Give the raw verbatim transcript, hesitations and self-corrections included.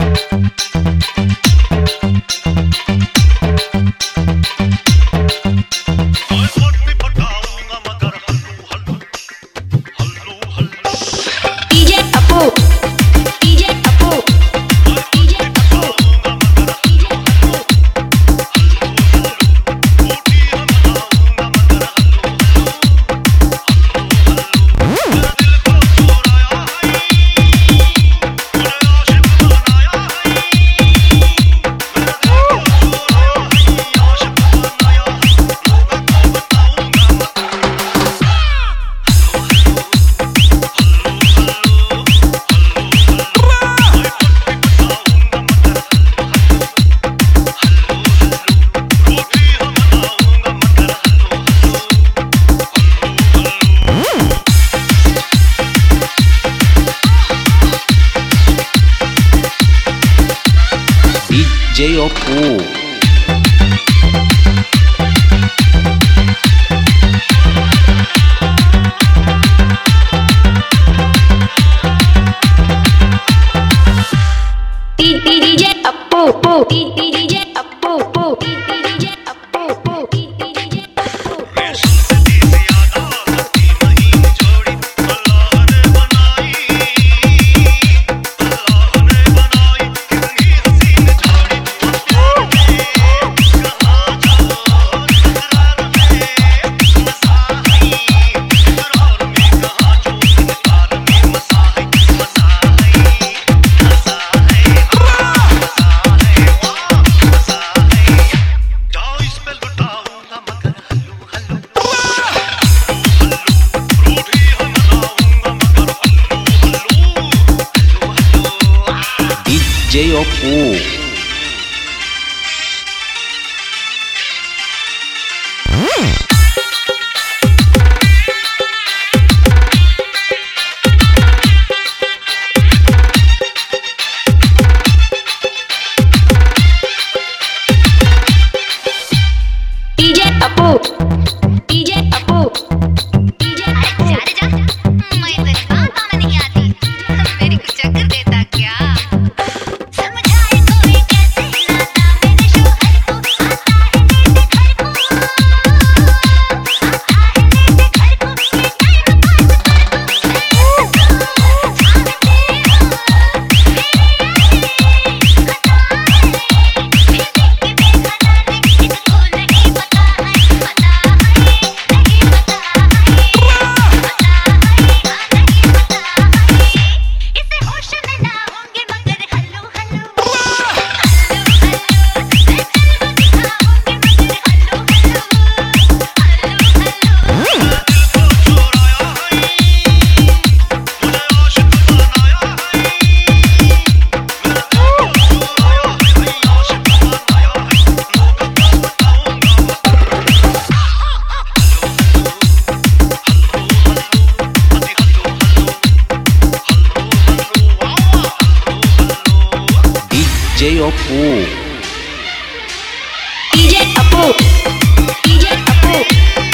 D J Oppo. D J Oppo, D J Oppo, D J Oppo, D J Oppo. D J Oppo. D J Oppo, D J Oppo, D J Oppo. जा रे जा, मैं तो बात आना नहीं आती, मेरी कुछ चक्कर देता क्या? समझाए कोई कैसे लाता मेरे शोहर को, आता है लेते घर को, आता है लेते घर को, ये टाइम पास कर दो, चाहते हो मेरी यादें खता है, फिर के बेखता ने इसको नहीं पता है, पता है नहीं पता है, पता है नहीं पता है, इसे होश में ना होंगे मगर हल्लू हल्लू हल्लू हल्लू मैं चल वो दिखाऊंगी मगर हल्लू हल्लू हल्लू हल्लू D J Oppo. D J Oppo, D J Oppo.